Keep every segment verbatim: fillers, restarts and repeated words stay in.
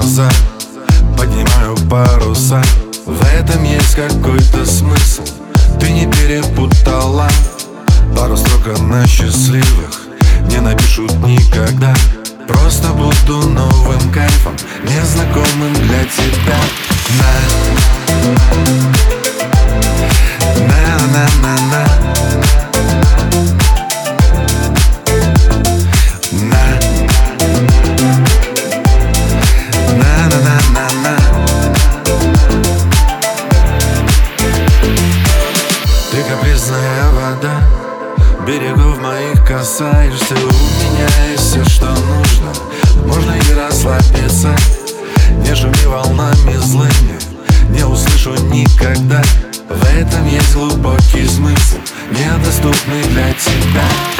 глаза, поднимаю паруса. В этом есть какой-то смысл, ты не перепутала. Пару строк на счастливых не напишут никогда. Просто буду новым кайфом, незнакомым для тебя. На, на, на, на, на. Ты капризная вода, берегов моих касаешься. У меня есть все, что нужно, можно и расслабиться. Не шуми волнами злыми, не услышу никогда. В этом есть глубокий смысл, недоступный для тебя.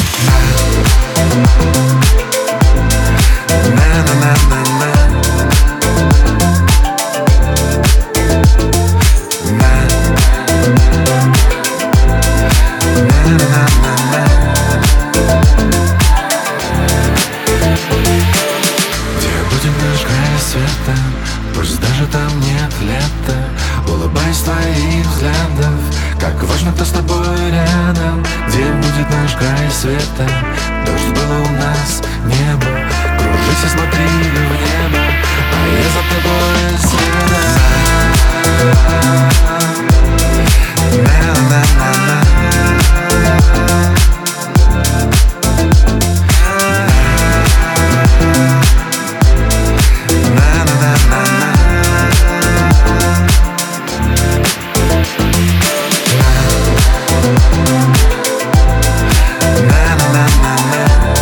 На-на-на-на-на. Пусть даже там нет лета, улыбаясь твоих взглядов, как важно, кто с тобой рядом. Где будет наш край света? Дождь было у нас, небо. Кружись и смотри в небо, а я за тобой следом. На-на-на-на.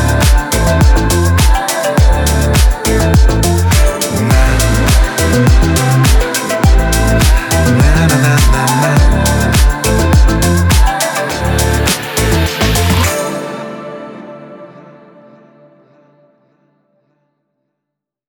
We'll be right back.